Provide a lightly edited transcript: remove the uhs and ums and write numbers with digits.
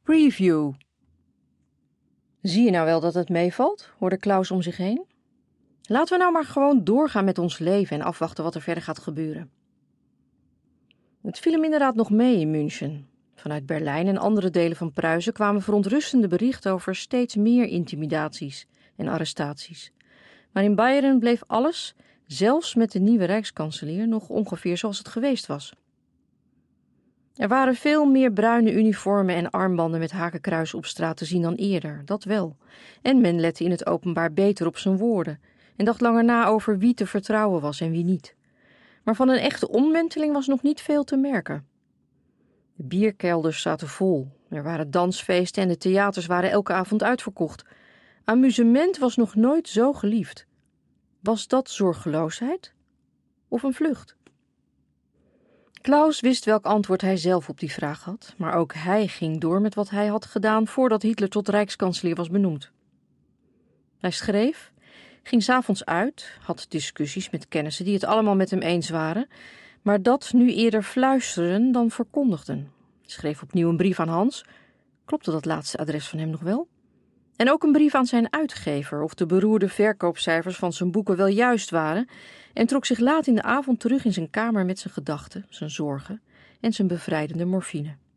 Review. Zie je nou wel dat het meevalt? Hoorde Klaus om zich heen. Laten we nou maar gewoon doorgaan met ons leven en afwachten wat er verder gaat gebeuren. Het viel hem inderdaad nog mee in München. Vanuit Berlijn en andere delen van Pruisen kwamen verontrustende berichten over steeds meer intimidaties en arrestaties. Maar in Beieren bleef alles, zelfs met de nieuwe rijkskanselier, nog ongeveer zoals het geweest was. Er waren veel meer bruine uniformen en armbanden met hakenkruis op straat te zien dan eerder, dat wel. En men lette in het openbaar beter op zijn woorden en dacht langer na over wie te vertrouwen was en wie niet. Maar van een echte omwenteling was nog niet veel te merken. De bierkelders zaten vol, er waren dansfeesten en de theaters waren elke avond uitverkocht. Amusement was nog nooit zo geliefd. Was dat zorgeloosheid of een vlucht? Klaus wist welk antwoord hij zelf op die vraag had, maar ook hij ging door met wat hij had gedaan voordat Hitler tot rijkskanselier was benoemd. Hij schreef, ging 's avonds uit, had discussies met kennissen die het allemaal met hem eens waren, maar dat nu eerder fluisteren dan verkondigden. Schreef opnieuw een brief aan Hans. Klopte dat laatste adres van hem nog wel? En ook een brief aan zijn uitgever of de beroerde verkoopcijfers van zijn boeken wel juist waren en trok zich laat in de avond terug in zijn kamer met zijn gedachten, zijn zorgen en zijn bevrijdende morfine.